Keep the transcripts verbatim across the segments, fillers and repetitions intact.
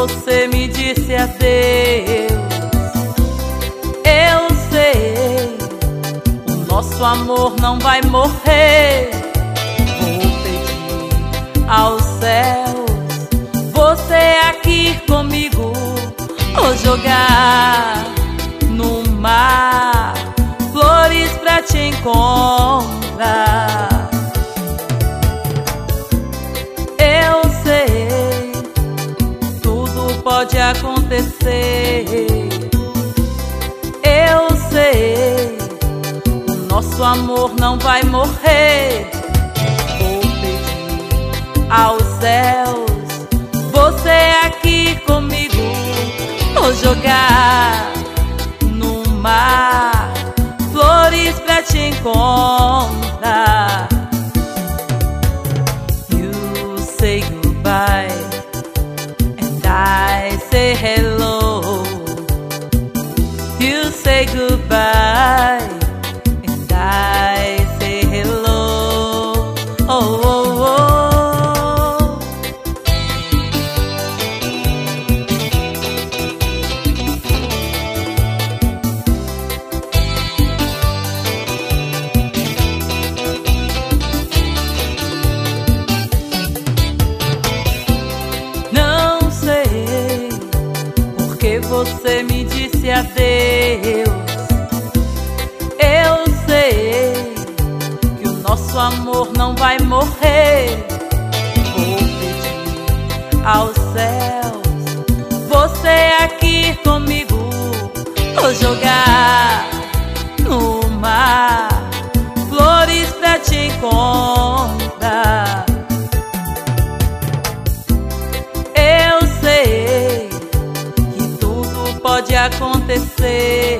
você me disse adeus. Eu sei, o nosso amor não vai morrer. Vou pedir aos céus, você aqui comigo, ou jogar no mar flores pra te encontrar. Eu sei, tudo pode acontecer. Eu sei, o nosso amor não vai morrer. Vou pedir aos céus, você aqui comigo, vou jogar no mar flores pra te encontrar. You say goodbye and I say hello. You say goodbye and I say hello. Oh, oh, oh. Não sei porque você me disse adeus. Eu sei que o nosso amor não vai morrer. Vou pedir aos céus, você aqui comigo, vou jogar no mar flores pra te encontrar. Eu sei que tudo pode acontecer.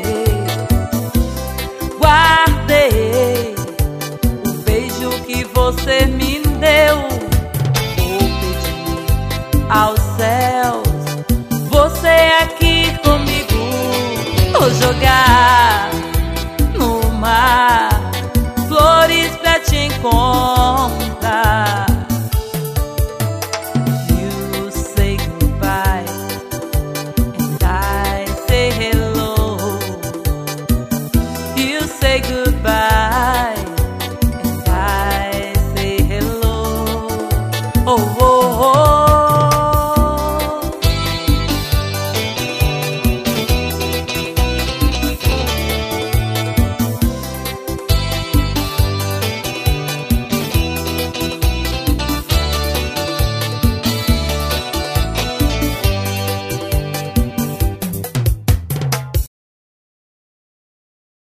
Guardei o beijo que você me deu. Vou pedir aos céus, você aqui comigo, vou jogar no mar flores pra te encontrar.